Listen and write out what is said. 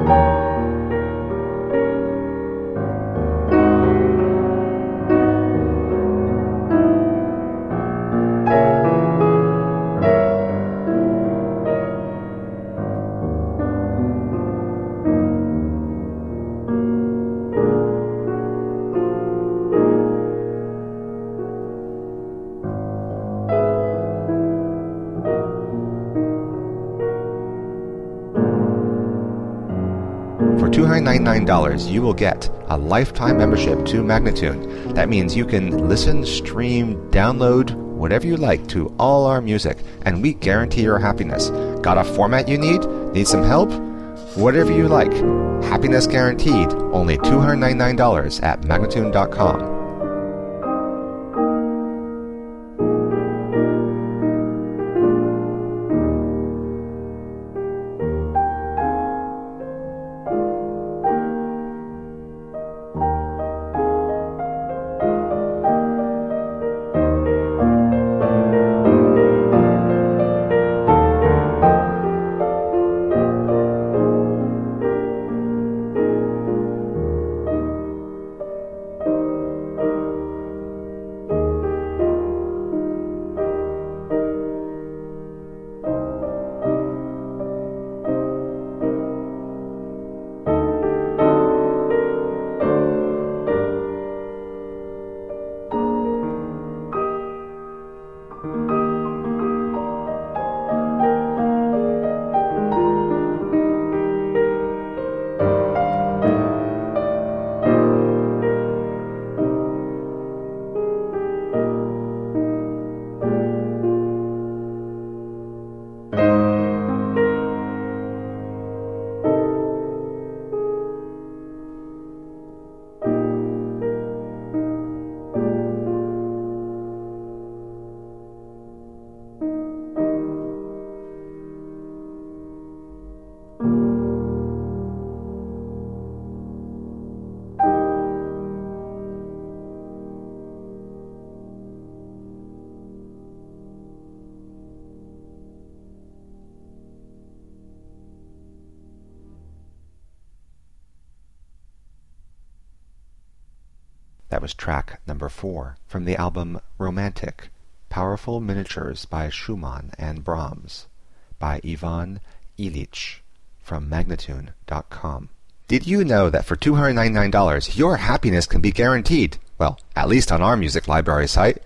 For $299, you will get a lifetime membership to Magnatune. That means you can listen, stream, download, whatever you like to all our music, and we guarantee your happiness. Got a format you need? Need some help? Whatever you like. Happiness guaranteed. Only $299 at Magnatune.com. That was track number 4 from the album Romantic, Powerful Miniatures by Schumann and Brahms, by Ivan Illich from Magnatune.com. Did you know that for $299, your happiness can be guaranteed? Well, at least on our music library site.